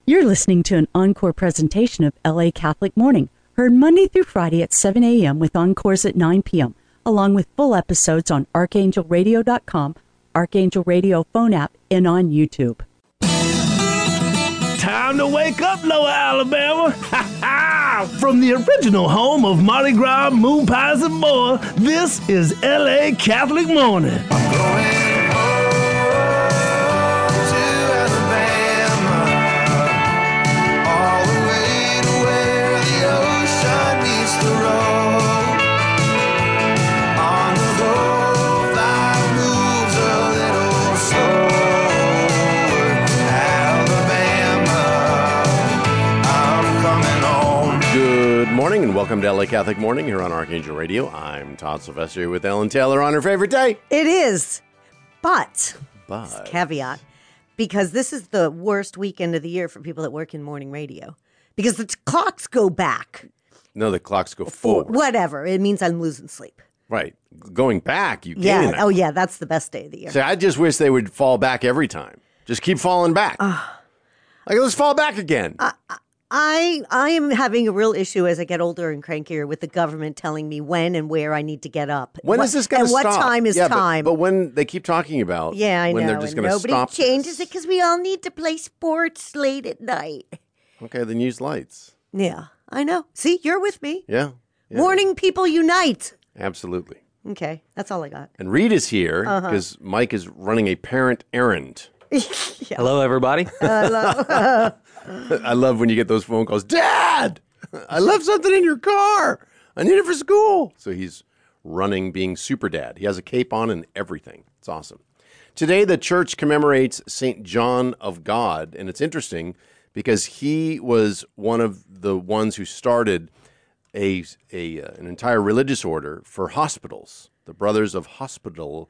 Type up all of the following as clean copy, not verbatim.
You're listening to an encore presentation of LA Catholic Morning, heard Monday through Friday at 7 a.m. with encores at 9 p.m., along with full episodes on archangelradio.com, Archangel Radio phone app, and on YouTube. Time to wake up, Lower Alabama. From the original home of Mardi Gras, moon pies, and more, this is LA Catholic Morning. I'm going morning and welcome to LA Catholic Morning here on Archangel Radio. I'm Todd Sylvester with Ellen Taylor on her favorite day. It is, but caveat, because this is the worst weekend of the year for people that work in morning radio, because the clocks go back. No, the clocks go forward. Whatever. It means I'm losing sleep. Right. Going back, you yeah. can't. Oh, yeah, that's the best day of the year. See, I just wish they would fall back every time. Just keep falling back. Like, let's fall back again. I am having a real issue as I get older and crankier with the government telling me when and where I need to get up. When is this going to stop? And what time is time? But when they keep talking about I when know, they're just going to stop. Nobody changes it because we all need to play sports late at night. Okay, then use lights. Yeah, I know. See, you're with me. Yeah. Morning people unite. Absolutely. Okay, that's all I got. And Reed is here because Mike is running a parent errand. Yeah. Hello, everybody. Hello. I love when you get those phone calls. Dad, I left something in your car. I need it for school. So he's running, being super dad. He has a cape on and everything. It's awesome. Today, the church commemorates St. John of God. And it's interesting because he was one of the ones who started an entire religious order for hospitals, the Brothers of Hospitalers.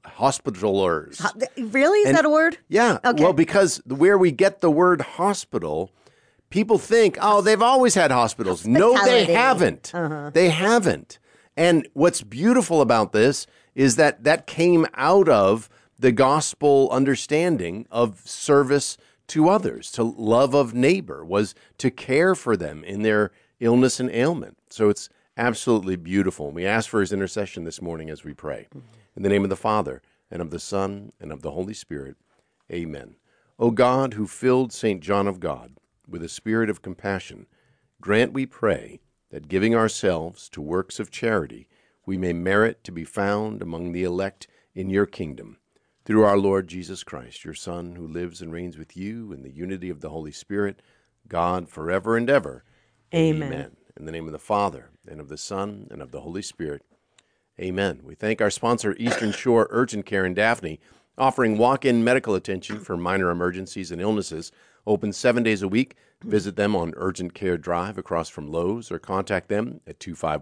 Really? Is that a word? Yeah. Okay. Well, because where we get the word hospital, people think, oh, they've always had hospitals. No, they haven't. They haven't. And what's beautiful about this is that came out of the gospel understanding of service to others, to love of neighbor, was to care for them in their illness and ailment. So it's absolutely beautiful. We ask for his intercession this morning as we pray. In the name of the Father, and of the Son, and of the Holy Spirit. Amen. O God, who filled St. John of God with a spirit of compassion, grant, we pray, that giving ourselves to works of charity, we may merit to be found among the elect in your kingdom. Through our Lord Jesus Christ, your Son, who lives and reigns with you in the unity of the Holy Spirit, God, forever and ever. Amen. In the name of the Father, and of the Son, and of the Holy Spirit. Amen. We thank our sponsor, Eastern Shore Urgent Care in Daphne, offering walk-in medical attention for minor emergencies and illnesses. Open 7 days a week. Visit them on Urgent Care Drive across from Lowe's or contact them at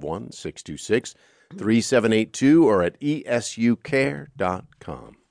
251-626-3782 or at esucare.com.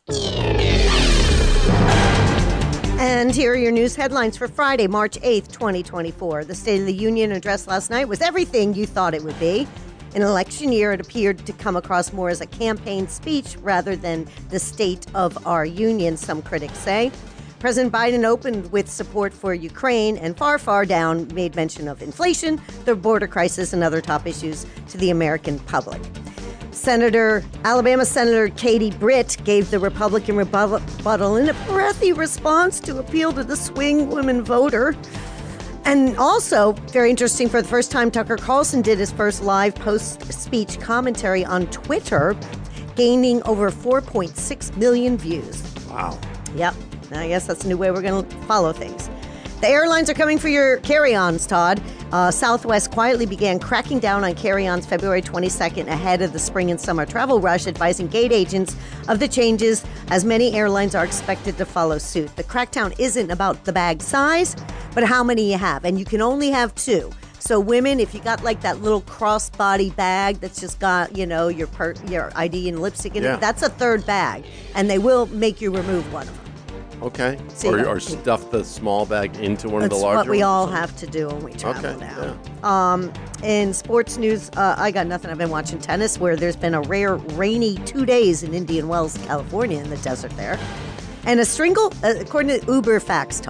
And here are your news headlines for Friday, March 8th, 2024. The State of the Union address last night was everything you thought it would be. In an election year, it appeared to come across more as a campaign speech rather than the state of our union, some critics say. President Biden opened with support for Ukraine and far down made mention of inflation, the border crisis, and other top issues to the American public. Alabama Senator Katie Britt gave the Republican rebuttal in a breathy response to appeal to the swing women voter. And also, very interesting, for the first time, Tucker Carlson did his first live post-speech commentary on Twitter, gaining over 4.6 million views. Wow. Yep. I guess that's a new way we're going to follow things. The airlines are coming for your carry-ons, Todd. Southwest quietly began cracking down on carry-ons February 22nd ahead of the spring and summer travel rush, advising gate agents of the changes as many airlines are expected to follow suit. The crackdown isn't about the bag size, but how many you have, and you can only have two. So women, if you got like that little crossbody bag that's just got, your ID and lipstick in it, that's a third bag, and they will make you remove one of them. Okay. Or stuff the small bag into one of the larger ones. That's what we all have to do when we travel now. Yeah. In sports news, I got nothing. I've been watching tennis, where there's been a rare rainy 2 days in Indian Wells, California, in the desert there. And according to Uber Facts, Todd,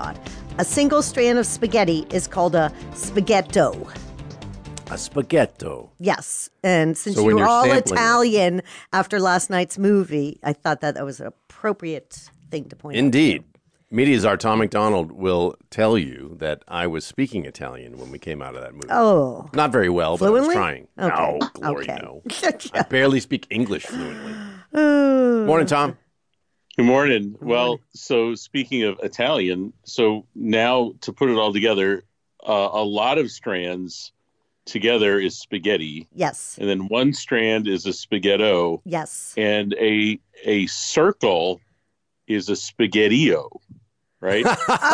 A single strand of spaghetti is called a spaghetto. A spaghetto. Yes. And since So when you're you're all sampling Italian after last night's movie, I thought that was an appropriate thing to point out. Indeed. Media czar Tom McDonald will tell you that I was speaking Italian when we came out of that movie. Oh. Not very well, but Fluently? I was trying. Okay. No, Glory, Okay. no. I barely speak English fluently. Morning, Tom. Good morning. Well, so speaking of Italian, so now to put it all together, a lot of strands together is spaghetti. Yes. And then one strand is a spaghetto. Yes. And a circle is a spaghettio, right?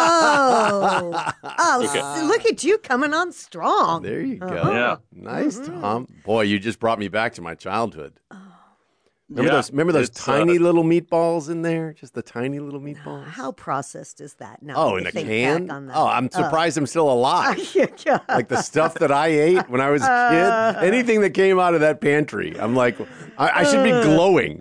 So look at you coming on strong. There you go. Yeah. Nice, Tom. Boy, you just brought me back to my childhood. Yeah, Remember those it's, tiny little meatballs in there? Just the tiny little meatballs? How processed is that? Now Oh, that in you a think can? back on that. Oh, I'm surprised I'm still alive. Yeah. Like the stuff that I ate when I was a kid, anything that came out of that pantry, I'm like, I should be glowing.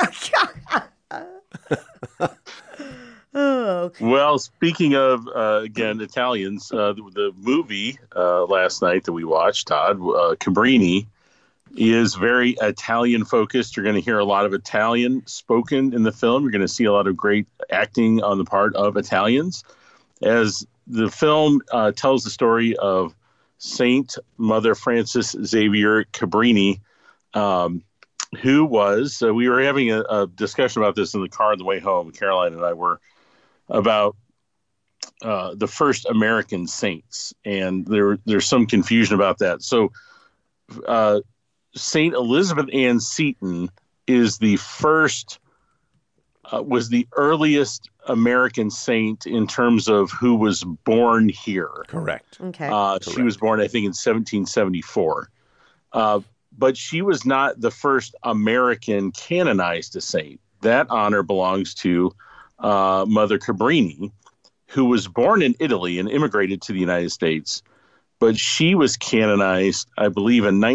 Well, speaking of, again, Italians, the movie last night that we watched, Todd, Cabrini, is very Italian focused. You're going to hear a lot of Italian spoken in the film. You're going to see a lot of great acting on the part of Italians. As the film tells the story of Saint Mother Frances Xavier Cabrini, who was, we were having a discussion about this in the car on the way home. Caroline and I were about the first American saints, and there's some confusion about that. So Saint Elizabeth Ann Seton is the first, was the earliest American saint in terms of who was born here. Correct. Okay. She was born, I think, in 1774. But she was not the first American canonized a saint. That honor belongs to Mother Cabrini, who was born in Italy and immigrated to the United States. But she was canonized, I believe, in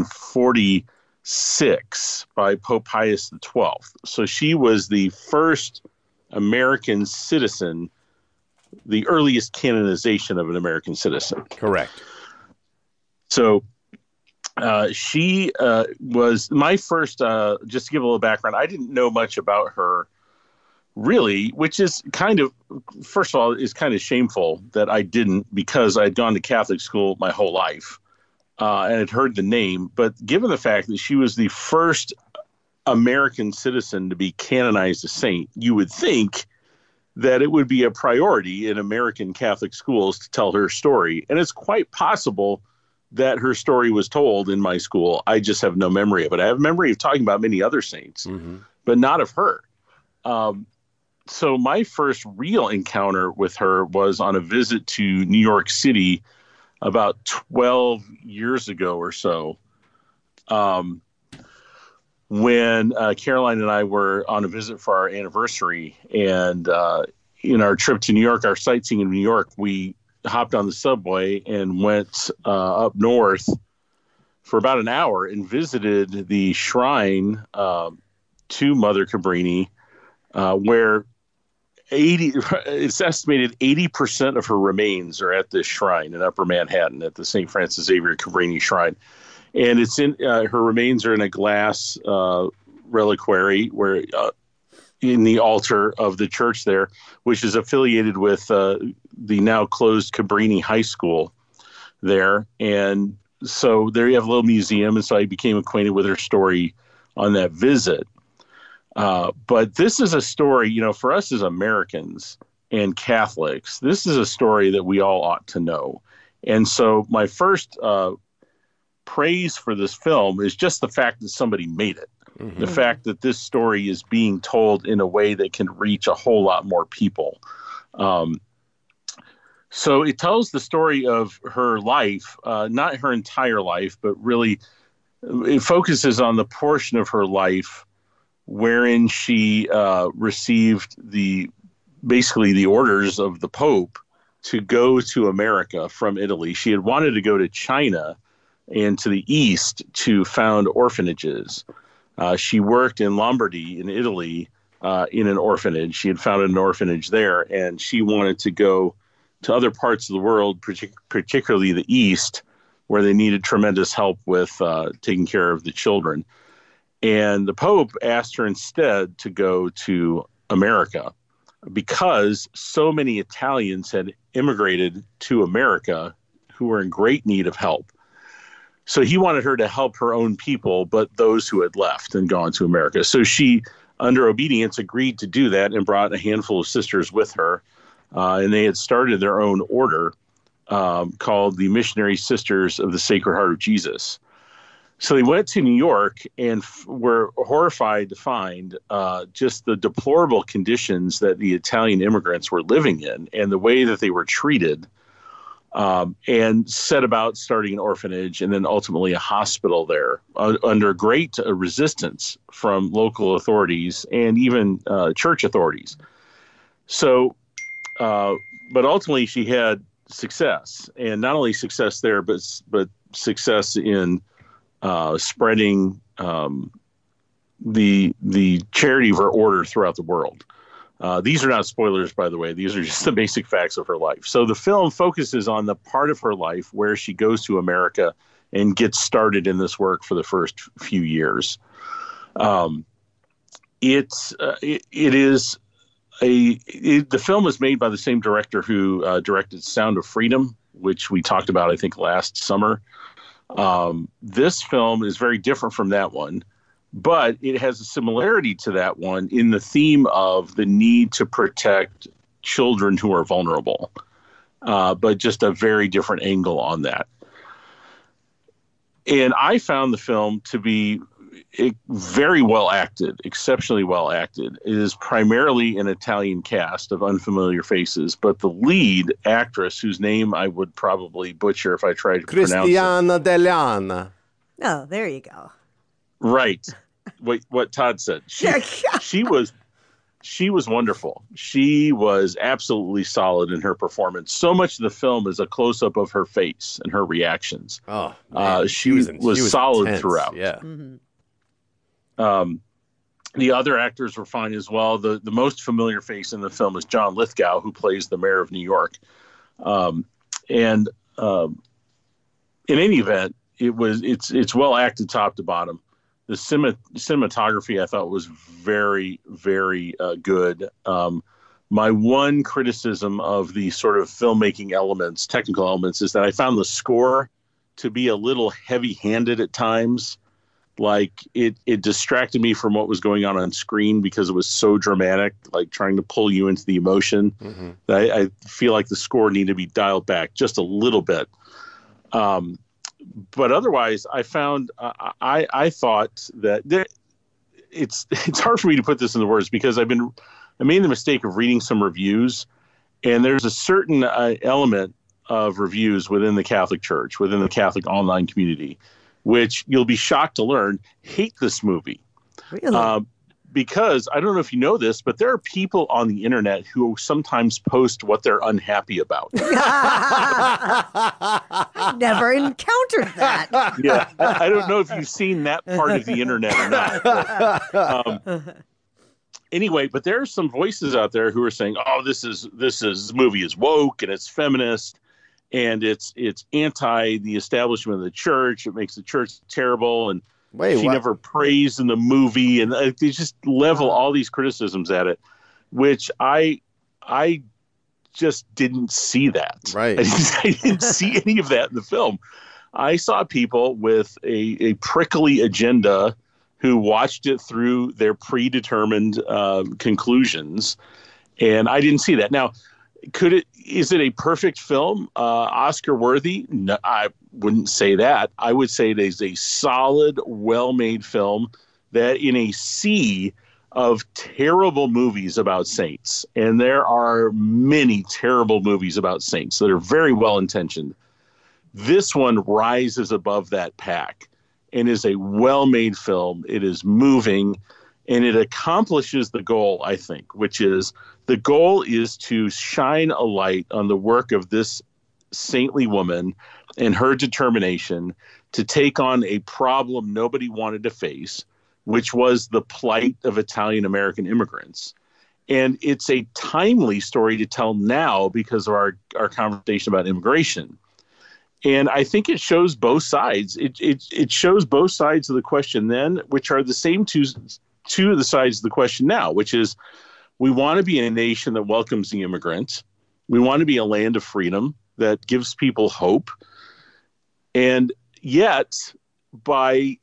1946 by Pope Pius XII. So she was the first American citizen, the earliest canonization of an American citizen. Correct. So she was my first, just to give a little background, I didn't know much about her, really, which is kind of, first of all, is kind of shameful that I didn't, because I'd gone to Catholic school my whole life and had heard the name. But given the fact that she was the first American citizen to be canonized a saint, you would think that it would be a priority in American Catholic schools to tell her story. And it's quite possible that her story was told in my school. I just have no memory of it. I have memory of talking about many other saints, but not of her. So my first real encounter with her was on a visit to New York City about 12 years ago or so, when Caroline and I were on a visit for our anniversary. And in our trip to New York, our sightseeing in New York, we hopped on the subway and went up north for about an hour and visited the shrine to Mother Cabrini, where it's estimated 80% of her remains are at this shrine in Upper Manhattan at the St. Francis Xavier Cabrini Shrine. And it's in her remains are in a glass reliquary where in the altar of the church there, which is affiliated with the now closed Cabrini High School there. And so there you have a little museum. And so I became acquainted with her story on that visit. But this is a story, for us as Americans and Catholics, this is a story that we all ought to know. And so my first praise for this film is just the fact that somebody made it. The fact that this story is being told in a way that can reach a whole lot more people. So it tells the story of her life, not her entire life, but really it focuses on the portion of her life wherein she received basically the orders of the Pope to go to America from Italy. She had wanted to go to China and to the East to found orphanages. She worked in Lombardy in Italy in an orphanage. She had founded an orphanage there, and she wanted to go to other parts of the world, particularly the East, where they needed tremendous help with taking care of the children. And the Pope asked her instead to go to America because so many Italians had immigrated to America who were in great need of help. So he wanted her to help her own people, but those who had left and gone to America. So she, under obedience, agreed to do that and brought a handful of sisters with her. And they had started their own order called the Missionary Sisters of the Sacred Heart of Jesus. So they went to New York and were horrified to find just the deplorable conditions that the Italian immigrants were living in and the way that they were treated, and set about starting an orphanage and then ultimately a hospital there under great resistance from local authorities and even church authorities. So, but ultimately she had success, and not only success there, but success in spreading the charity of her order throughout the world. These are not spoilers, by the way. These are just the basic facts of her life. So the film focuses on the part of her life where she goes to America and gets started in this work for the first few years. The film is made by the same director who directed Sound of Freedom, which we talked about, I think, last summer. This film is very different from that one, but it has a similarity to that one in the theme of the need to protect children who are vulnerable, but just a very different angle on that. And I found the film to be very well acted, exceptionally well acted. It is primarily an Italian cast of unfamiliar faces, but the lead actress, whose name I would probably butcher if I tried to pronounce it. Cristiana Dell'Anna. Oh, there you go. Right. What Todd said. She was wonderful. She was absolutely solid in her performance. So much of the film is a close-up of her face and her reactions. Oh, man. She was solid intense. throughout. Yeah. Mm-hmm. The other actors were fine as well. The most familiar face in the film is John Lithgow, who plays the mayor of New York. In any event, it's well acted top to bottom. The cinematography I thought was very, very good. My one criticism of the sort of filmmaking elements, technical elements, is that I found the score to be a little heavy-handed at times. Like it distracted me from what was going on screen because it was so dramatic, like trying to pull you into the emotion. Mm-hmm. I feel like the score needed to be dialed back just a little bit. But otherwise, I found I thought that it's hard for me to put this into words because I made the mistake of reading some reviews, and there's a certain element of reviews within the Catholic Church, within the Catholic online community, which you'll be shocked to learn hate this movie. Really? Because I don't know if you know this, but there are people on the internet who sometimes post what they're unhappy about. I've never encountered that. Yeah, I don't know if you've seen that part of the internet or not. Anyway, but there are some voices out there who are saying, "Oh, this movie is woke and it's feminist." And it's anti the establishment of the church. It makes the church terrible, and she never prays in the movie, and they just level all these criticisms at it, which I just didn't see that. Right, I didn't see any of that in the film. I saw people with a prickly agenda who watched it through their predetermined conclusions, and I didn't see that. Now, is it a perfect film, Oscar worthy? No, I wouldn't say that. I would say it is a solid, well-made film that in a sea of terrible movies about saints, and there are many terrible movies about saints that are very well-intentioned, this one rises above that pack and is a well-made film. It is moving, and it accomplishes the goal, I think, which is the goal is to shine a light on the work of this saintly woman and her determination to take on a problem nobody wanted to face, which was the plight of Italian American immigrants. And it's a timely story to tell now because of our conversation about immigration. And I think it shows both sides. It shows both sides of the question then, which are the same two of the sides of the question now, which is we want to be a nation that welcomes the immigrant. We want to be a land of freedom that gives people hope. And yet, by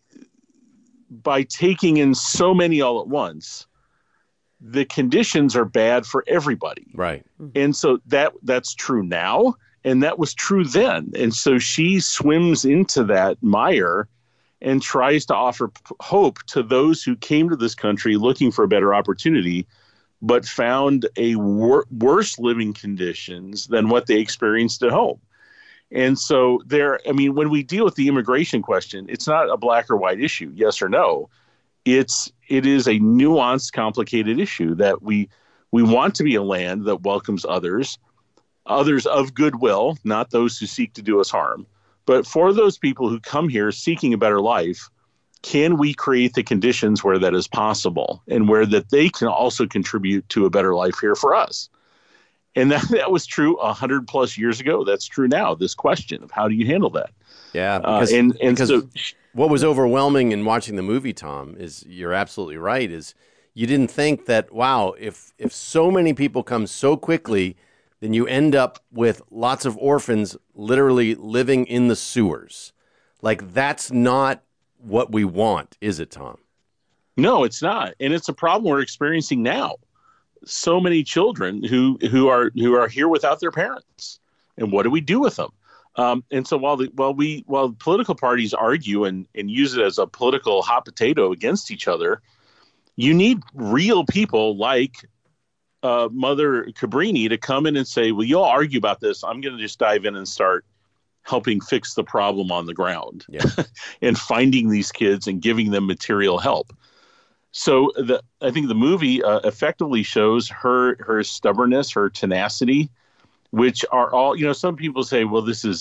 taking in so many all at once, the conditions are bad for everybody. Right. And so that's true now. And that was true then. And so she swims into that mire and tries to offer hope to those who came to this country looking for a better opportunity, but found a worse living conditions than what they experienced at home. And so when we deal with the immigration question, it's not a black or white issue, yes or no. It is a nuanced, complicated issue that we want to be a land that welcomes others of goodwill, not those who seek to do us harm. But for those people who come here seeking a better life, can we create the conditions where that is possible and where that they can also contribute to a better life here for us? And that was true 100 plus years ago. That's true now. This question of how do you handle that? Yeah. Because so what was overwhelming in watching the movie, Tom, is you're absolutely right, is you didn't think that, wow, if so many people come so quickly, then you end up with lots of orphans literally living in the sewers. Like, that's not what we want, is it, Tom? No, it's not. And it's a problem we're experiencing now. So many children who are here without their parents. And what do we do with them? And so while political parties argue and use it as a political hot potato against each other, you need real people like Mother Cabrini to come in and say, well, you'll argue about this. I'm going to just dive in and start helping fix the problem on the ground. Yeah. And finding these kids and giving them material help. So I think the movie effectively shows her stubbornness, her tenacity, which are all, some people say, well, this is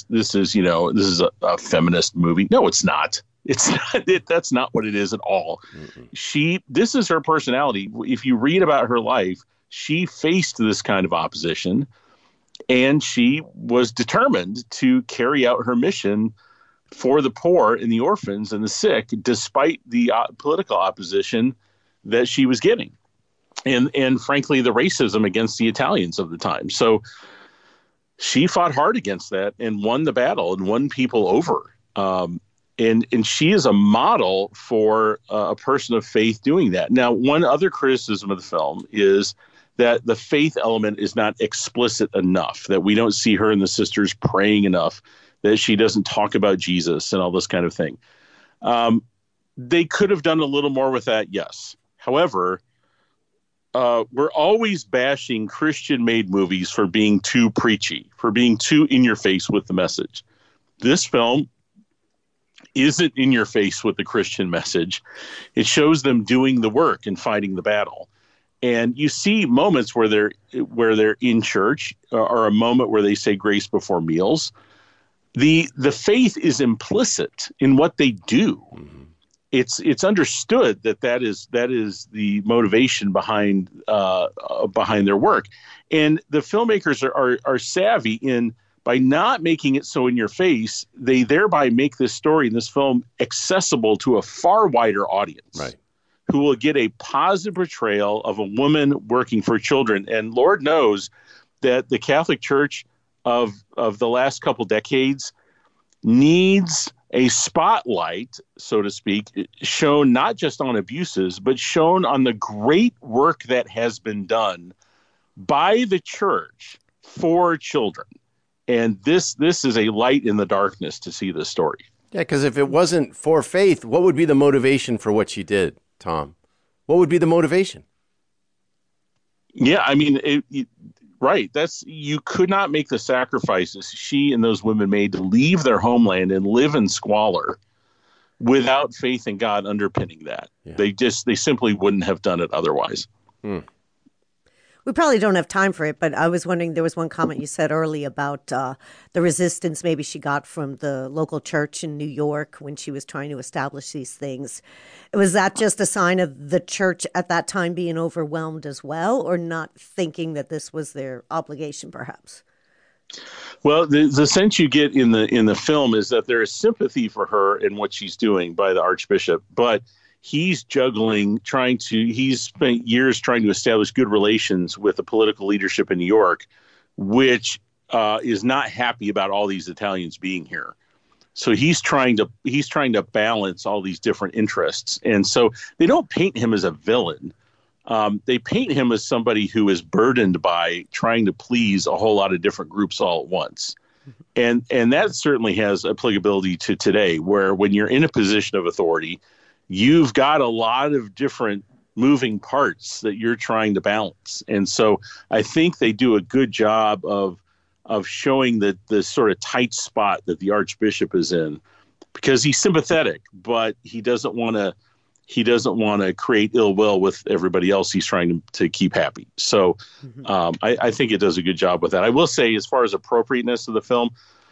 a feminist movie. No, it's not. It's not. That's not what it is at all. Mm-hmm. This is her personality. If you read about her life, she faced this kind of opposition, and she was determined to carry out her mission for the poor and the orphans and the sick, despite the political opposition that she was getting, and frankly, the racism against the Italians of the time. So she fought hard against that and won the battle and won people over. And she is a model for a person of faith doing that. Now, one other criticism of the film is that the faith element is not explicit enough, that we don't see her and the sisters praying enough, that she doesn't talk about Jesus and all this kind of thing. They could have done a little more with that, yes. However, we're always bashing Christian-made movies for being too preachy, for being too in your face with the message. This film isn't in your face with the Christian message. It shows them doing the work and fighting the battle. And you see moments where they're in church, or a moment where they say grace before meals. The faith is implicit in what they do. Mm-hmm. It's understood that is the motivation behind their work, and the filmmakers are savvy in, by not making it so in your face, they thereby make this story in this film accessible to a far wider audience, right, who will get a positive portrayal of a woman working for children. And Lord knows that the Catholic Church of the last couple decades needs a spotlight, so to speak, shown not just on abuses, but shown on the great work that has been done by the church for children. And this is a light in the darkness to see this story. Yeah, because if it wasn't for faith, what would be the motivation for what she did, Tom? What would be the motivation? Yeah, I mean, right. You could not make the sacrifices she and those women made to leave their homeland and live in squalor without faith in God underpinning that. Yeah. They simply wouldn't have done it otherwise. Well, We probably don't have time for it, but I was wondering, there was one comment you said earlier about the resistance maybe she got from the local church in New York when she was trying to establish these things. Was that just a sign of the church at that time being overwhelmed as well, or not thinking that this was their obligation, perhaps? Well, the sense you get in the film is that there is sympathy for her and what she's doing by the Archbishop, but he's juggling, he's spent years trying to establish good relations with the political leadership in New York, which is not happy about all these Italians being here. So he's trying to balance all these different interests. And so they don't paint him as a villain. They paint him as somebody who is burdened by trying to please a whole lot of different groups all at once. And that certainly has applicability to today, where when you're in a position of authority, you've got a lot of different moving parts that you're trying to balance. And so I think they do a good job of showing the sort of tight spot that the Archbishop is in, because he's sympathetic, but he doesn't want to create ill will with everybody else he's trying to keep happy. So I think it does a good job with that. I will say, as far as appropriateness of the film,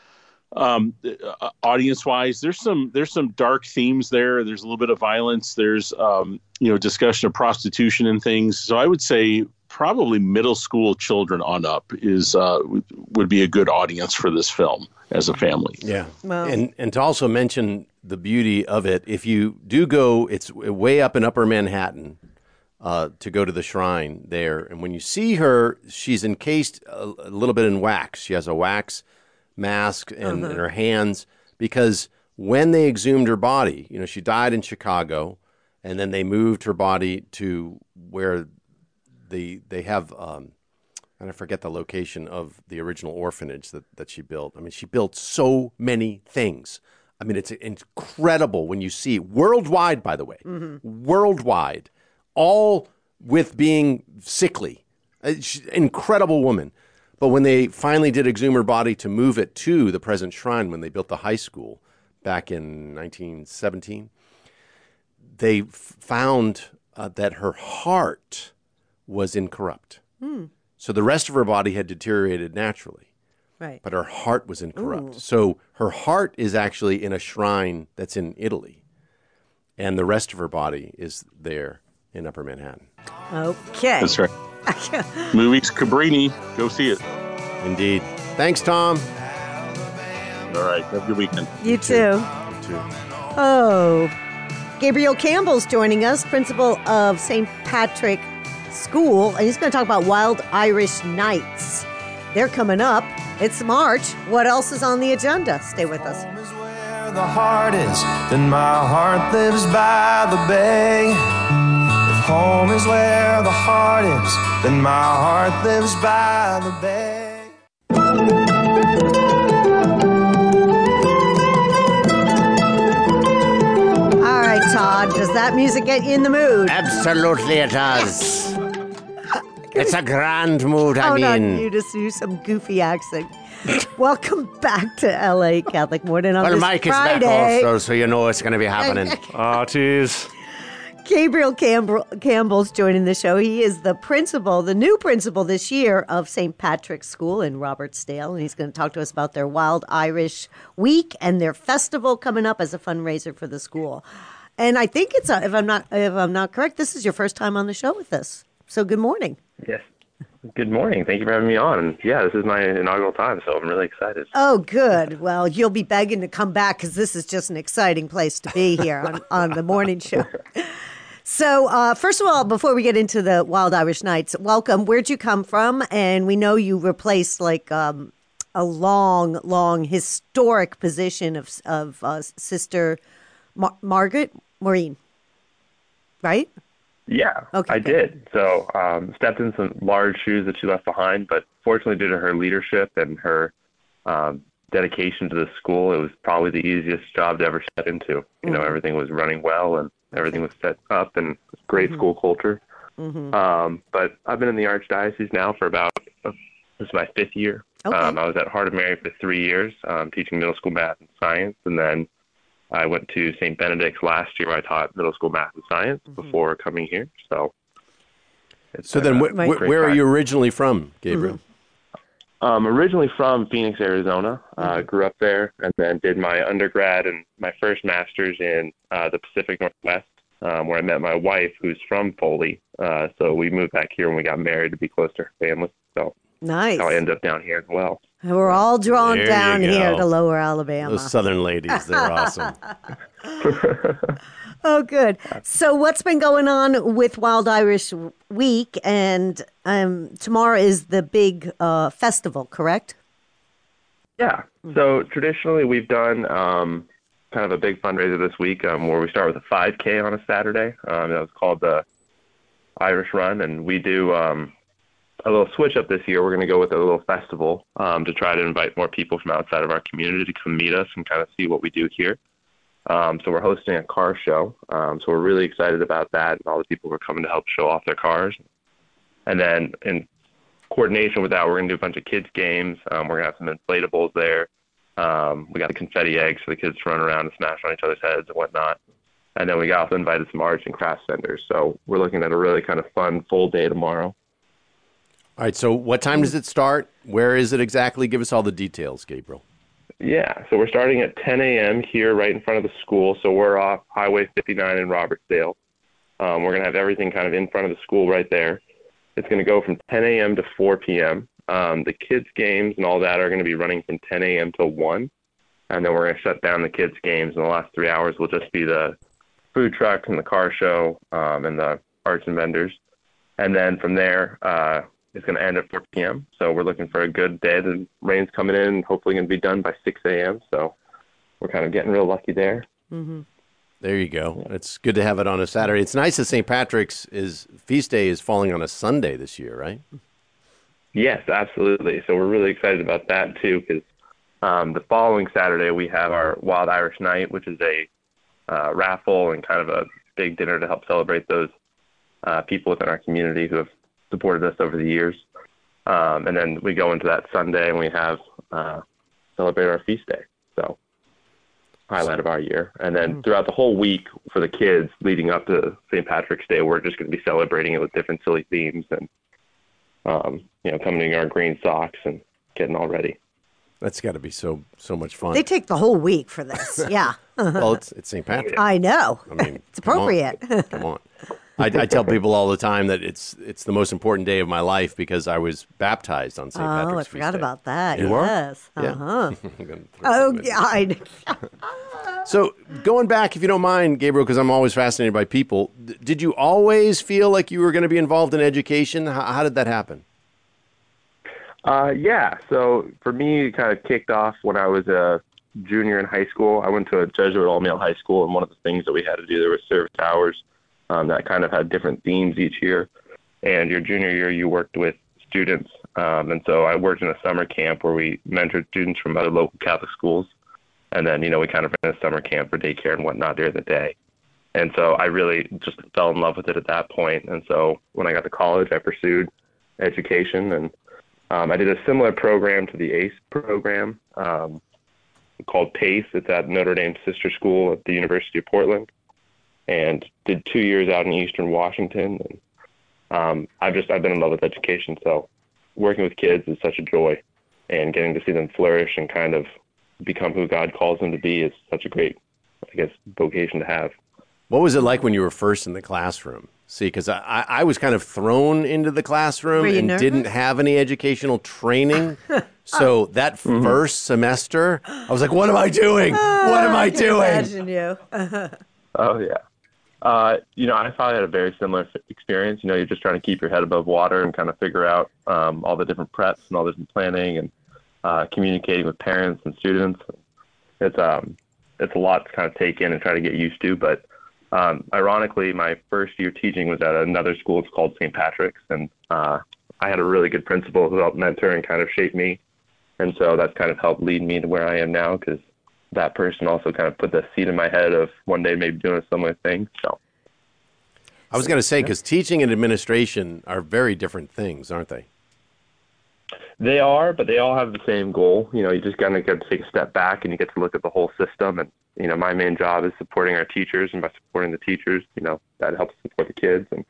audience-wise, there's some dark themes there. There's a little bit of violence. There's discussion of prostitution and things. So I would say probably middle school children on up would be a good audience for this film as a family. Yeah, wow. And to also mention the beauty of it, if you do go, it's way up in Upper Manhattan to go to the shrine there, and when you see her, she's encased a little bit in wax. She has a wax mask in her hands, because when they exhumed her body, she died in Chicago, and then they moved her body to where they have, and I forget the location of the original orphanage that she built. I mean, she built so many things. I mean, it's incredible when you see worldwide, by the way, worldwide, all with being sickly. Incredible woman. But when they finally did exhume her body to move it to the present shrine, when they built the high school back in 1917, they found that her heart was incorrupt. So the rest of her body had deteriorated naturally. Right. But her heart was incorrupt. Ooh. So her heart is actually in a shrine that's in Italy, and the rest of her body is there in Upper Manhattan. Okay. That's right. Movies Cabrini. Go see it. Indeed. Thanks, Tom. All right. Have a good weekend. You too. You too. Oh, Gabriel Campbell's joining us, principal of St. Patrick School, and he's going to talk about Wild Irish Nights. They're coming up. It's March. What else is on the agenda? Stay with us. Home is where the heart is, then my heart lives by the bay. If home is where the heart is, then my heart lives by the bay. All right, Todd, does that music get you in the mood? Absolutely it does. It's a grand mood, I mean. On you to do some goofy accent. Welcome back to LA Catholic Morning on this Mike Friday. is back also, so you know it's going to be happening. Oh, geez. Gabriel Campbell's joining the show. He is the new principal this year of St. Patrick's School in Robertsdale, and he's going to talk to us about their Wild Irish Week and their festival coming up as a fundraiser for the school. And I think it's if I'm not correct, this is your first time on the show with us. So good morning. Yes. Good morning. Thank you for having me on. And yeah, this is my inaugural time, so I'm really excited. Oh, good. Well, you'll be begging to come back because this is just an exciting place to be here on the morning show. So, first of all, before we get into the Wild Irish Nights, welcome. Where'd you come from? And we know you replaced a long historic position of Sister Margaret Maureen, right? Yeah, okay, I did. So stepped in some large shoes that she left behind, but fortunately due to her leadership and her dedication to the school, it was probably the easiest job to ever step into. You know, everything was running well and everything was set up and great school culture. But I've been in the Archdiocese now for about, this is my 5th year. Okay. I was at Heart of Mary for 3 years, teaching middle school math and science, and then I went to St. Benedict's last year where I taught middle school math and science before coming here. So So then where are you originally from, Gabriel? Originally from Phoenix, Arizona. Grew up there and then did my undergrad and my first master's in the Pacific Northwest, where I met my wife, who's from Foley. So we moved back here when we got married to be close to her family. So nice. How I ended up down here as well. We're all drawn down here to Lower Alabama. Those Southern ladies, they're awesome. Oh, good. So what's been going on with Wild Irish Week? And tomorrow is the big festival, correct? Yeah. So traditionally we've done kind of a big fundraiser this week where we start with a 5K on a Saturday. That was called the Irish Run. And we do a little switch up this year. We're going to go with a little festival to try to invite more people from outside of our community to come meet us and kind of see what we do here. So we're hosting a car show. So we're really excited about that and all the people who are coming to help show off their cars. And then in coordination with that, we're going to do a bunch of kids games. We're going to have some inflatables there. We got the confetti eggs for the kids to run around and smash on each other's heads and whatnot. And then we also invited some arts and crafts vendors. So we're looking at a really kind of fun full day tomorrow. All right. So what time does it start? Where is it exactly? Give us all the details, Gabriel. Yeah, so we're starting at 10 a.m. here right in front of the school. So we're off Highway 59 in Robertsdale. We're going to have everything kind of in front of the school right there. It's going to go from 10 a.m. to 4 p.m. The kids' games and all that are going to be running from 10 a.m. to 1. And then we're going to shut down the kids' games. And the last 3 hours will just be the food trucks and the car show and the arts and vendors. And then from there, it's going to end at 4 p.m. So we're looking for a good day. The rain's coming in, hopefully going to be done by 6 a.m. So we're kind of getting real lucky there. Mm-hmm. There you go. It's good to have it on a Saturday. It's nice that St. Patrick's feast day is falling on a Sunday this year, right? Yes, absolutely. So we're really excited about that too, because the following Saturday we have our Wild Irish Night, which is a raffle and kind of a big dinner to help celebrate those people within our community who have supported us over the years. And then we go into that Sunday and we have celebrate our feast day. So highlight of our year. And then throughout the whole week for the kids leading up to St. Patrick's Day, we're just going to be celebrating it with different silly themes and, coming in our green socks and getting all ready. That's got to be so much fun. They take the whole week for this. Yeah. Well, it's St. Patrick's. I know. I mean, it's appropriate. Come on. I tell people all the time that it's the most important day of my life because I was baptized on St. Patrick's Oh, I feast forgot day. about that. You Yes. were? Uh-huh. Yeah. Oh, yeah. So going back, if you don't mind, Gabriel, because I'm always fascinated by people, did you always feel like you were going to be involved in education? How did that happen? Yeah. So for me, it kind of kicked off when I was a junior in high school. I went to a Jesuit all-male high school, and one of the things that we had to do there was service hours that kind of had different themes each year. And your junior year, you worked with students. And so I worked in a summer camp where we mentored students from other local Catholic schools. And then, we kind of ran a summer camp for daycare and whatnot during the day. And so I really just fell in love with it at that point. And so when I got to college, I pursued education. And I did a similar program to the ACE program called PACE. It's at Notre Dame Sister School at the University of Portland. And did 2 years out in Eastern Washington. And I've been in love with education. So working with kids is such a joy, and getting to see them flourish and kind of become who God calls them to be is such a great, vocation to have. What was it like when you were first in the classroom? See, because I was kind of thrown into the classroom and didn't have any educational training. So that first semester, I was like, what am I doing? What am I doing? Imagine you. Oh, yeah. I probably had a very similar experience. You're just trying to keep your head above water and kind of figure out all the different preps and all the different planning and communicating with parents and students. It's a lot to kind of take in and try to get used to. But ironically, my first year teaching was at another school. It's called St. Patrick's. And I had a really good principal who helped mentor and kind of shape me. And so that's kind of helped lead me to where I am now, because that person also kind of put the seed in my head of one day maybe doing a similar thing. So I was going to say, because teaching and administration are very different things, aren't they? They are, but they all have the same goal. You just kind of get to take a step back and you get to look at the whole system. And, my main job is supporting our teachers, and by supporting the teachers, that helps support the kids. And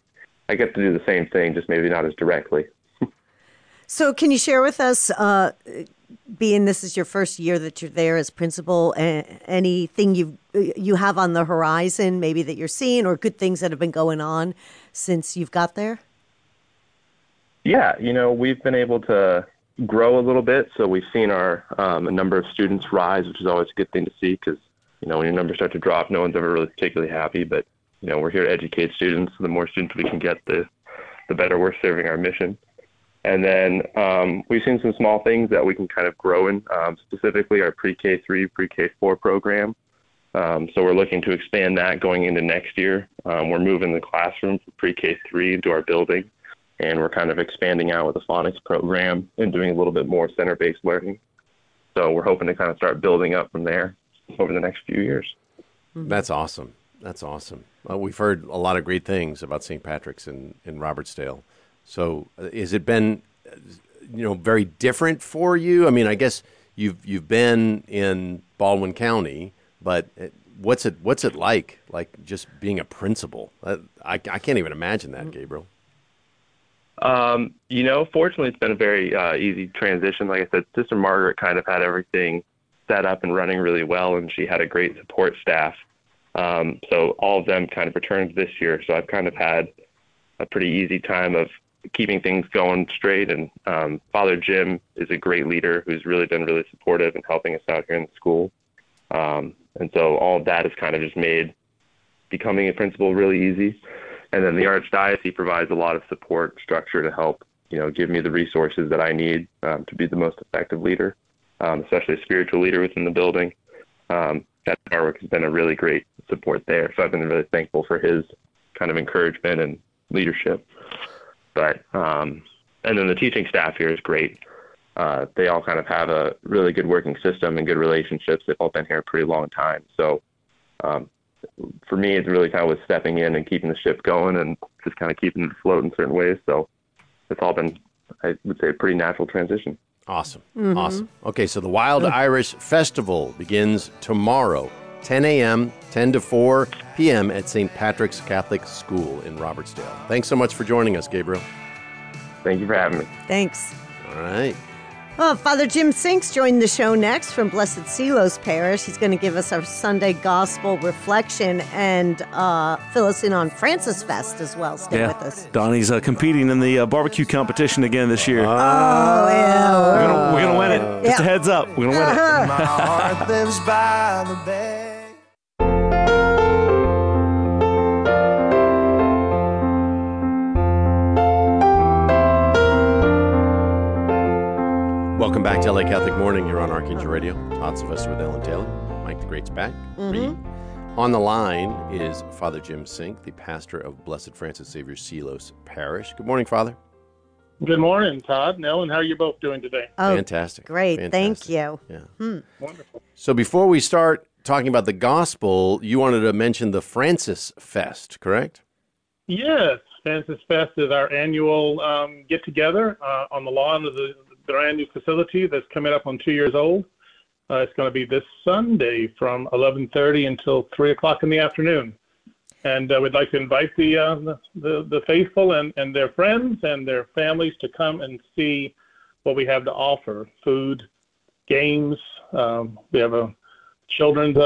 I get to do the same thing, just maybe not as directly. So can you share with us, being this is your first year that you're there as principal, anything you have on the horizon maybe that you're seeing, or good things that have been going on since you've got there? Yeah, we've been able to grow a little bit. So we've seen our a number of students rise, which is always a good thing to see because, when your numbers start to drop, no one's ever really particularly happy. But, we're here to educate students. The more students we can get, the better we're serving our mission. And then we've seen some small things that we can kind of grow in, specifically our pre-K3, pre-K4 program. So we're looking to expand that going into next year. We're moving the classroom from pre-K3 into our building, and we're kind of expanding out with a phonics program and doing a little bit more center-based learning. So we're hoping to kind of start building up from there over the next few years. That's awesome. That's awesome. We've heard a lot of great things about St. Patrick's in Robertsdale. So has it been, very different for you? I mean, I guess you've been in Baldwin County, but what's it like just being a principal? I can't even imagine that, Gabriel. Fortunately, it's been a very easy transition. Like I said, Sister Margaret kind of had everything set up and running really well, and she had a great support staff. So all of them kind of returned this year. So I've kind of had a pretty easy time of keeping things going straight. And Father Jim is a great leader who's really been really supportive and helping us out here in the school. And so all of that has kind of just made becoming a principal really easy. And then the Archdiocese provides a lot of support structure to help, give me the resources that I need to be the most effective leader, especially a spiritual leader within the building. That Harwick has been a really great support there. So I've been really thankful for his kind of encouragement and leadership. But and then the teaching staff here is great. They all kind of have a really good working system and good relationships. They've all been here a pretty long time. So for me, it's really kind of was stepping in and keeping the ship going and just kind of keeping it afloat in certain ways. So it's all been, I would say, a pretty natural transition. Awesome. Mm-hmm. Awesome. Okay, so the Wild Irish Festival begins tomorrow, 10 a.m., 10 to 4 p.m. at St. Patrick's Catholic School in Robertsdale. Thanks so much for joining us, Gabriel. Thank you for having me. Thanks. All right. Well, Father Jim Sinks joined the show next from Blessed Seelos Parish. He's going to give us our Sunday Gospel reflection and fill us in on Francis Fest as well. Stay with us. Donnie's competing in the barbecue competition again this year. Oh, yeah. We're going to win it. Just a heads up. We're going to win it. My heart lives by the bay. Welcome back to LA Catholic Morning here on Archangel Radio. Todd Sylvester with Ellen Taylor. Mike the Great's back. On the line is Father Jim Sink, the pastor of Blessed Francis Xavier Seelos Parish. Good morning, Father. Good morning, Todd and Ellen. How are you both doing today? Oh, fantastic. Great. Fantastic. Thank you. Yeah. Wonderful. So before we start talking about the gospel, you wanted to mention the Francis Fest, correct? Yes. Francis Fest is our annual get-together on the lawn of the brand new facility that's coming up on 2 years old. It's going to be this Sunday from 11:30 until 3 o'clock in the afternoon. And we'd like to invite the faithful and their friends and their families to come and see what we have to offer. Food, games. We have a children's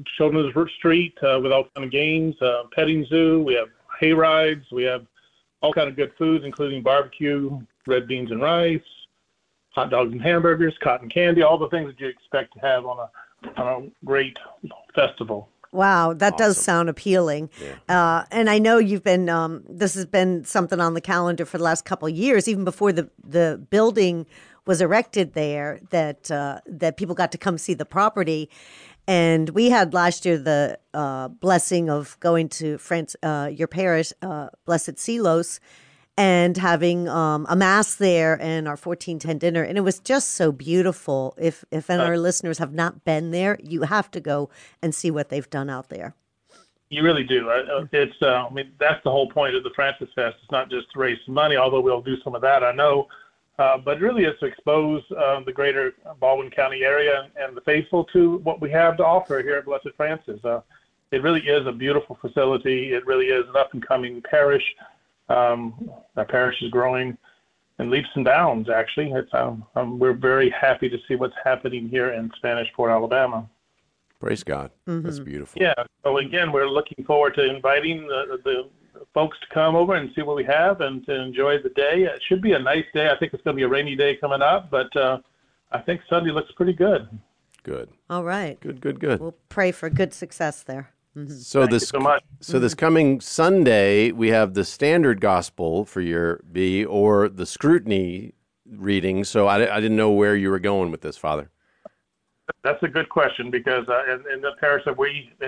street with all kind of games, petting zoo. We have hay rides. We have all kind of good foods, including barbecue, red beans and rice, hot dogs and hamburgers, cotton candy, all the things that you expect to have on a great festival. Wow, that does sound appealing. Yeah. And I know you've been, this has been something on the calendar for the last couple of years, even before the building was erected there, that people got to come see the property. And we had last year the blessing of going to your parish, Blessed Seelos, and having a mass there and our 1410 dinner. And it was just so beautiful. If any of our listeners have not been there, you have to go and see what they've done out there. You really do. It's that's the whole point of the Francis Fest. It's not just to raise some money, although we'll do some of that, I know. But really is to expose the greater Baldwin County area and the faithful to what we have to offer here at Blessed Francis. It really is a beautiful facility. It really is an up-and-coming parish. Our parish is growing in leaps and bounds, actually. We're very happy to see what's happening here in Spanish Fort, Alabama. Praise God. That's beautiful. Yeah. So again, we're looking forward to inviting the folks to come over and see what we have and to enjoy the day. It should be a nice day. I think it's going to be a rainy day coming up, but I think Sunday looks pretty good. Good. All right. Good. We'll pray for good success there. So Thank you so much. So this coming Sunday, we have the standard gospel for year B or the scrutiny reading. So I didn't know where you were going with this, Father. That's a good question because in the parish that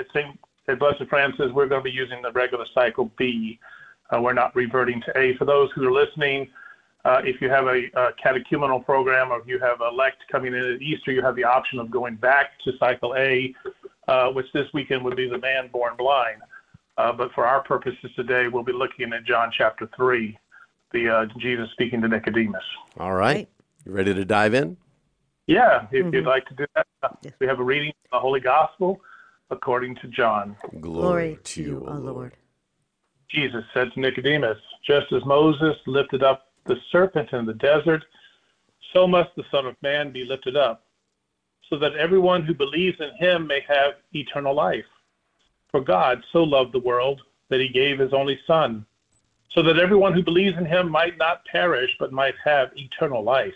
at Blessed Francis, we're going to be using the regular cycle B. We're not reverting to A. For those who are listening, if you have a catechumenal program or if you have a elect coming in at Easter, you have the option of going back to cycle A, which this weekend would be the man born blind. But for our purposes today, we'll be looking at John chapter 3, the Jesus speaking to Nicodemus. All right. You ready to dive in? Yeah, if you'd like to do that. We have a reading from the Holy Gospel according to John. Glory to you, O Lord. Jesus said to Nicodemus, just as Moses lifted up the serpent in the desert, so must the Son of Man be lifted up, so that everyone who believes in him may have eternal life. For God so loved the world that he gave his only Son, so that everyone who believes in him might not perish, but might have eternal life.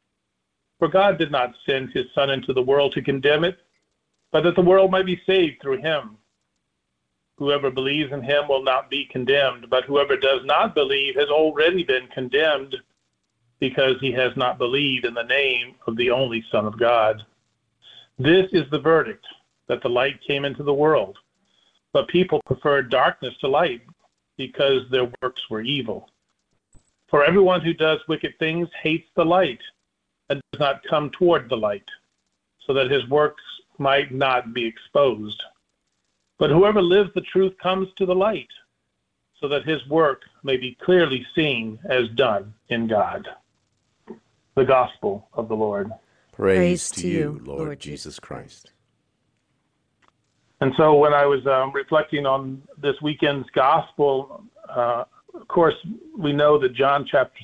For God did not send his Son into the world to condemn it, but that the world might be saved through him. Whoever believes in him will not be condemned, but whoever does not believe has already been condemned, because he has not believed in the name of the only Son of God. This is the verdict, that the light came into the world, but people preferred darkness to light, because their works were evil. For everyone who does wicked things hates the light, and does not come toward the light, so that his works might not be exposed. But whoever lives the truth comes to the light, so that his work may be clearly seen as done in God. The Gospel of the Lord. Praise to you, Lord Jesus Christ. And so when I was reflecting on this weekend's Gospel, of course, we know that John chapter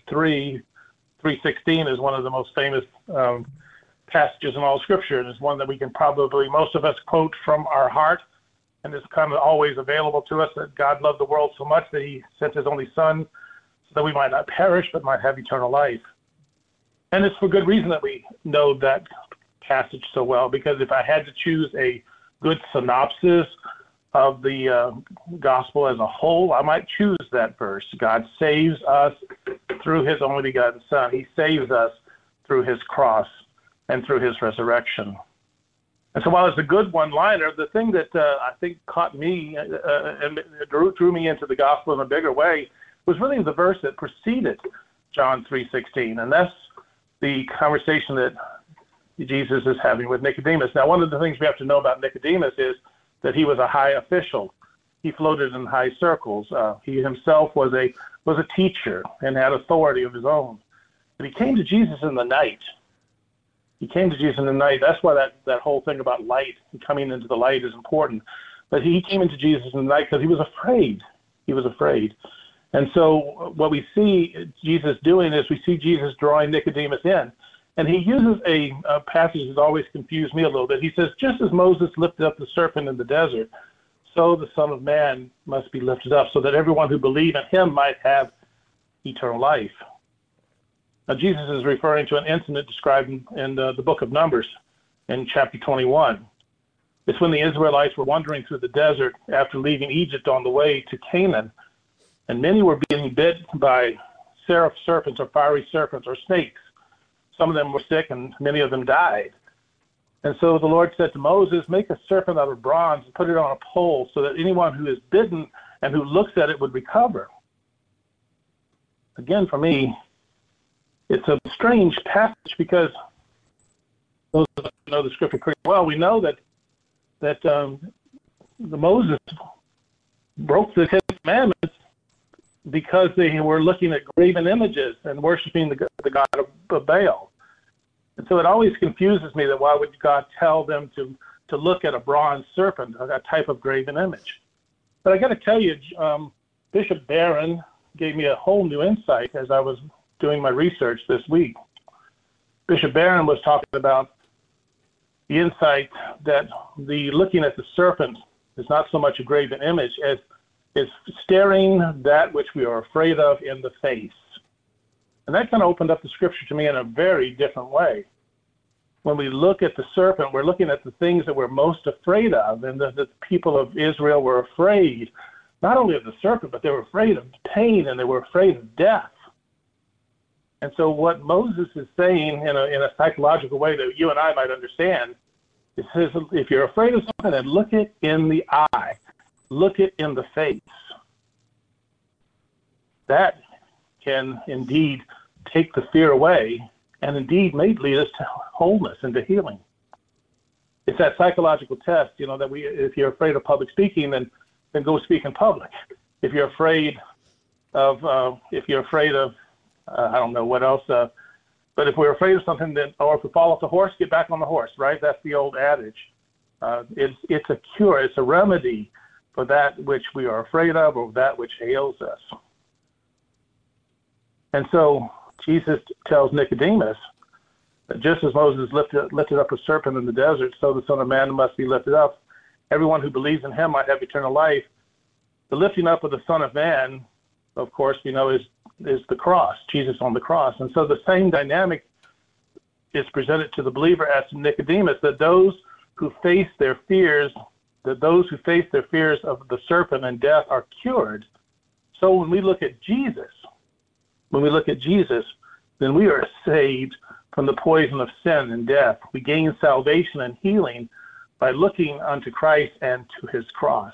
3:16 is one of the most famous passages in all Scripture, and it's one that we can probably, most of us, quote from our heart, and it's kind of always available to us, that God loved the world so much that he sent his only Son so that we might not perish but might have eternal life. And it's for good reason that we know that passage so well, because if I had to choose a good synopsis of the gospel as a whole, I might choose that verse. God saves us through his only begotten Son. He saves us through his cross and through his resurrection. And so while it's a good one-liner, the thing that I think caught me and drew me into the gospel in a bigger way was really the verse that preceded John 3:16, and that's the conversation that Jesus is having with Nicodemus. Now, one of the things we have to know about Nicodemus is that he was a high official. He floated in high circles. He himself was a teacher and had authority of his own. But he came to Jesus in the night. He came to Jesus in the night. That's why that whole thing about light and coming into the light is important. But he came into Jesus in the night because he was afraid. He was afraid. And so what we see Jesus doing is we see Jesus drawing Nicodemus in. And he uses a passage that always confused me a little bit. He says, just as Moses lifted up the serpent in the desert, so the Son of Man must be lifted up, so that everyone who believes in him might have eternal life. Now, Jesus is referring to an incident described in the book of Numbers in chapter 21. It's when the Israelites were wandering through the desert after leaving Egypt on the way to Canaan, and many were being bit by serpents or fiery serpents or snakes. Some of them were sick, and many of them died. And so the Lord said to Moses, make a serpent out of bronze and put it on a pole so that anyone who is bitten and who looks at it would recover. Again, for me, it's a strange passage because those of us who know the Scripture pretty well, we know that Moses broke the Ten Commandments because they were looking at graven images and worshiping the god of Baal. And so it always confuses me that why would God tell them to look at a bronze serpent, a type of graven image? But I got to tell you, Bishop Barron gave me a whole new insight as I was doing my research this week. Bishop Barron was talking about the insight that the looking at the serpent is not so much a graven image as is staring that which we are afraid of in the face. And that kind of opened up the scripture to me in a very different way. When we look at the serpent, we're looking at the things that we're most afraid of, and the people of Israel were afraid not only of the serpent, but they were afraid of pain and they were afraid of death. And so what Moses is saying in a psychological way that you and I might understand, it says, if you're afraid of something, then look it in the eye, look it in the face. That can indeed take the fear away and indeed may lead us to wholeness and to healing. It's that psychological test, that if you're afraid of public speaking, then go speak in public. If you're afraid of, I don't know what else, but if we're afraid of something, or if we fall off the horse, get back on the horse, right? That's the old adage. It's a cure, it's a remedy for that which we are afraid of or that which ails us. And so Jesus tells Nicodemus that just as Moses lifted up a serpent in the desert, so the Son of Man must be lifted up. Everyone who believes in him might have eternal life. The lifting up of the Son of Man, of course, is the cross, Jesus on the cross. And so the same dynamic is presented to the believer as to Nicodemus, that those who face their fears of the serpent and death are cured. So when we look at Jesus, then we are saved from the poison of sin and death. We gain salvation and healing by looking unto Christ and to his cross.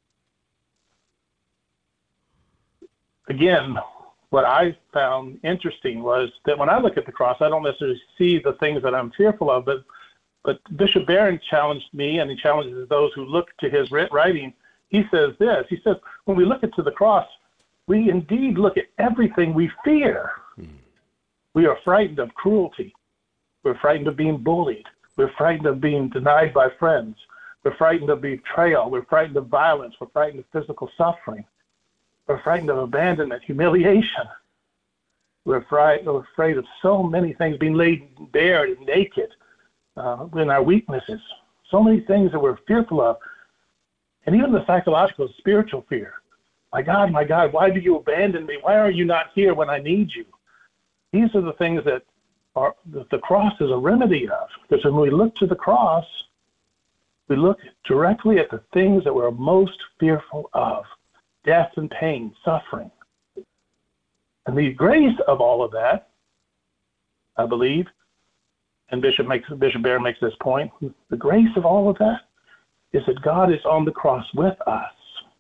Again, what I found interesting was that when I look at the cross, I don't necessarily see the things that I'm fearful of, but Bishop Barron challenged me, and he challenges those who look to his writing. He says this, he says, when we look to the cross, we indeed look at everything we fear. We are frightened of cruelty. We're frightened of being bullied. We're frightened of being denied by friends. We're frightened of betrayal. We're frightened of violence. We're frightened of physical suffering. We're frightened of abandonment, humiliation. We're afraid of so many things, being laid bare and naked in our weaknesses. So many things that we're fearful of. And even the psychological, spiritual fear. My God, why do you abandon me? Why are you not here when I need you? These are the things that the cross is a remedy of. Because when we look to the cross, we look directly at the things that we're most fearful of. Death and pain, suffering. And the grace of all of that, I believe, and Bishop Barron makes this point, the grace of all of that is that God is on the cross with us.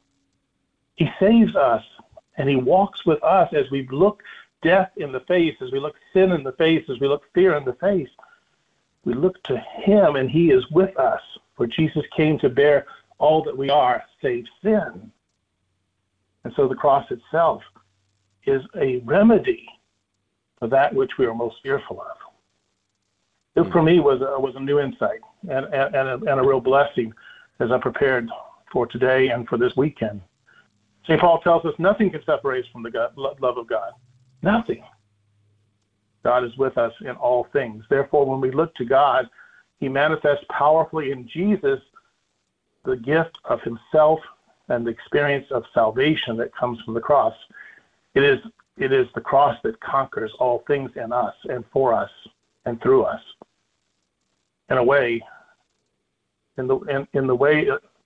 He saves us, and he walks with us as we look death in the face, as we look sin in the face, as we look fear in the face. We look to him, and he is with us, for Jesus came to bear all that we are, save sin. And so the cross itself is a remedy for that which we are most fearful of. It, for me, was a new insight and a real blessing as I prepared for today and for this weekend. St. Paul tells us nothing can separate us from the love of God. Nothing. God is with us in all things. Therefore, when we look to God, he manifests powerfully in Jesus the gift of himself and the experience of salvation that comes from the cross. It is the cross that conquers all things in us and for us and through us. In a way, it is the way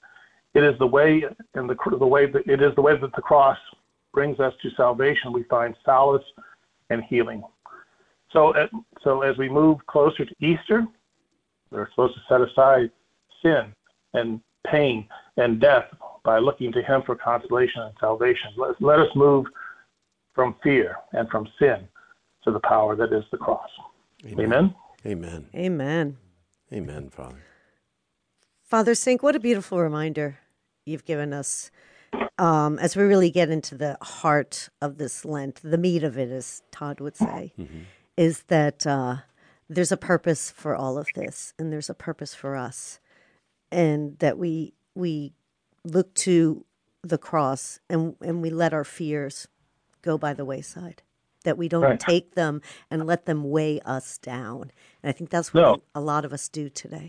that the cross brings us to salvation. We find solace and healing. So as we move closer to Easter, we're supposed to set aside sin and pain and death by looking to him for consolation and salvation. Let us move from fear and from sin to the power that is the cross. Amen. Amen. Amen. Amen, Father. Father Sink, what a beautiful reminder you've given us as we really get into the heart of this Lent, the meat of it, as Todd would say, is that there's a purpose for all of this, and there's a purpose for us, and that we look to the cross and we let our fears go by the wayside, that we don't take them and let them weigh us down. And I think that's what a lot of us do today.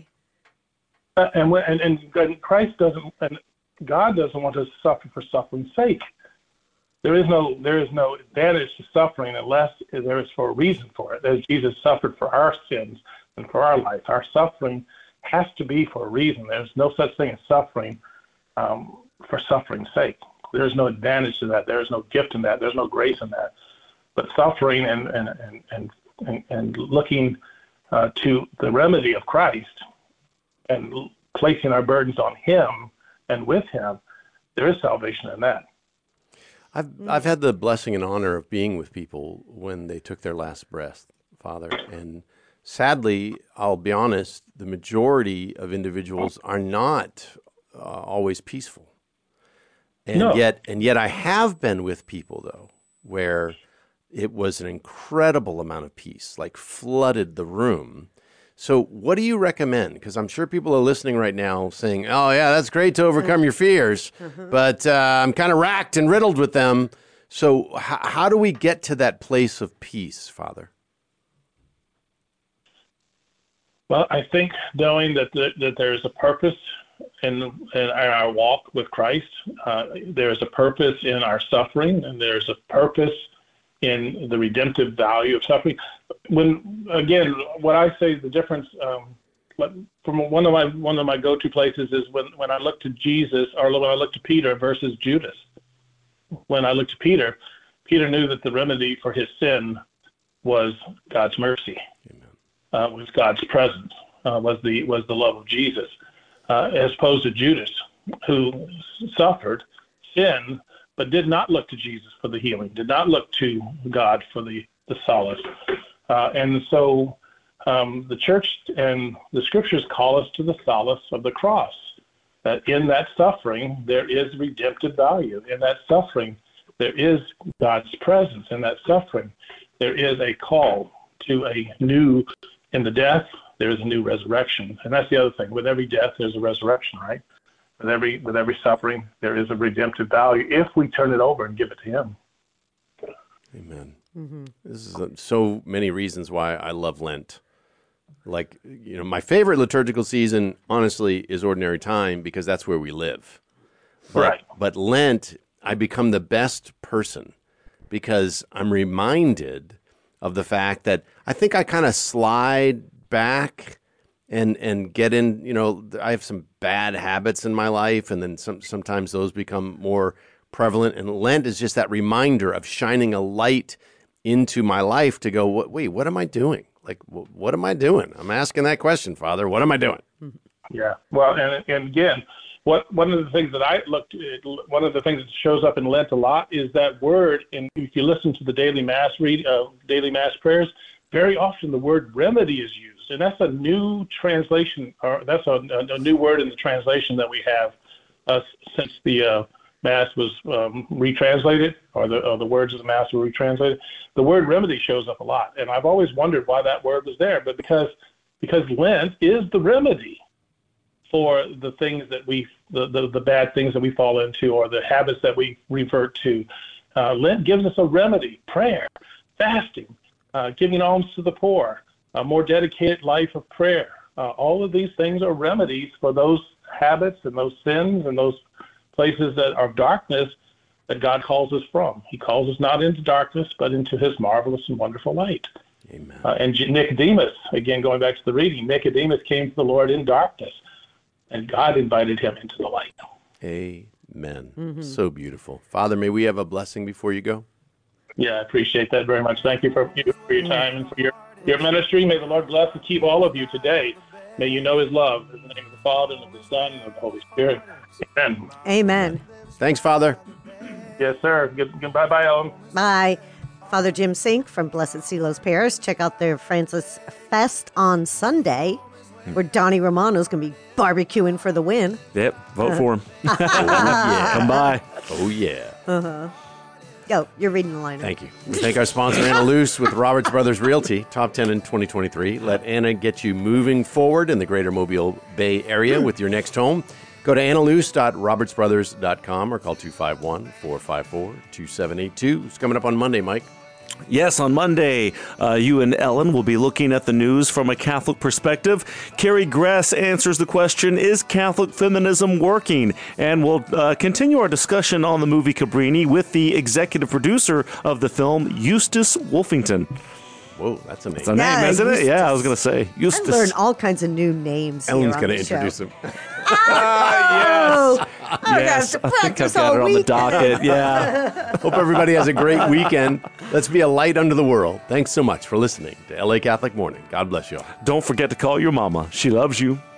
And Christ doesn't, and God doesn't want us to suffer for suffering's sake. There is no advantage to suffering unless there is for a reason for it. As Jesus suffered for our sins and for our life, our suffering has to be for a reason. There's no such thing as suffering for suffering's sake. There is no advantage to that. There is no gift in that. There's no grace in that. But suffering and looking to the remedy of Christ and placing our burdens on Him and with Him, there is salvation in that. I've had the blessing and honor of being with people when they took their last breath, Father, and sadly, I'll be honest, the majority of individuals are not always peaceful. And yet I have been with people, though, where it was an incredible amount of peace, like flooded the room. So what do you recommend? Because I'm sure people are listening right now saying, oh, yeah, that's great to overcome your fears, but I'm kind of racked and riddled with them. So how do we get to that place of peace, Father? Well, I think knowing that there is a purpose in our walk with Christ, there is a purpose in our suffering, and there's a purpose in the redemptive value of suffering. What I say the difference from one of my go-to places is when I look to Jesus, or when I look to Peter versus Judas. When I look to Peter knew that the remedy for his sin was God's mercy, was God's presence, was the love of Jesus, as opposed to Judas, who suffered sin but did not look to Jesus for the healing, did not look to God for the solace. And so the church and the scriptures call us to the solace of the cross, that in that suffering, there is redemptive value. In that suffering, there is God's presence. In that suffering, there is a call to a new, in the death, there is a new resurrection. And that's the other thing. With every death, there's a resurrection, right? With every suffering, there is a redemptive value if we turn it over and give it to Him. Amen. Mm-hmm. This is so many reasons why I love Lent. Like, my favorite liturgical season, honestly, is ordinary time because that's where we live. But Lent, I become the best person because I'm reminded of the fact that I think I kind of slide back and get in, I have some bad habits in my life, and then sometimes those become more prevalent. And Lent is just that reminder of shining a light into my life to go, wait, what am I doing? Like, what am I doing? I'm asking that question, Father. What am I doing? Yeah. Well, and again, one of the things that one of the things that shows up in Lent a lot is that word. And if you listen to the daily mass prayers, very often the word remedy is used. And that's a new translation, or that's a new word in the translation that we have since the Mass was retranslated, or the words of the Mass were retranslated. The word remedy shows up a lot, and I've always wondered why that word was there. But because Lent is the remedy for the things that the bad things that we fall into, or the habits that we revert to. Lent gives us a remedy: prayer, fasting, giving alms to the poor, a more dedicated life of prayer. All of these things are remedies for those habits and those sins and those places that are darkness that God calls us from. He calls us not into darkness, but into His marvelous and wonderful light. Amen. And Nicodemus, again, going back to the reading, Nicodemus came to the Lord in darkness, and God invited him into the light. Amen. Mm-hmm. So beautiful. Father, may we have a blessing before you go? Yeah, I appreciate that very much. Thank you for your time and for your ministry. May the Lord bless and keep all of you today. May you know His love. In the name of the Father, and of the Son, and of the Holy Spirit. Amen. Amen. Thanks, Father. Yes, sir. Bye-bye, Ellen. Bye. Father Jim Sink from Blessed Silos Parish. Check out their Francis Fest on Sunday, where Donnie Romano's going to be barbecuing for the win. Yep. Vote for him. Yeah. Come by. Oh, yeah. Uh-huh. Go. You're reading the line. Thank you. We thank our sponsor, Anna Luce, with Roberts Brothers Realty, top 10 in 2023. Let Anna get you moving forward in the greater Mobile Bay area with your next home. Go to annaluse.robertsbrothers.com or call 251-454-2782. It's coming up on Monday, Mike. Yes, on Monday, you and Ellen will be looking at the news from a Catholic perspective. Carrie Gress answers the question, is Catholic feminism working? And we'll continue our discussion on the movie Cabrini with the executive producer of the film, Eustace Wolfington. Whoa, that's a name. It's a name, isn't it? Yeah, I was going to say. Eustace. I learned all kinds of new names. Ellen's going to introduce him. Yes. Yes. I think I've got it on the docket. Yeah. Hope everybody has a great weekend. Let's be a light unto the world. Thanks so much for listening to LA Catholic Morning. God bless you all. Don't forget to call your mama. She loves you.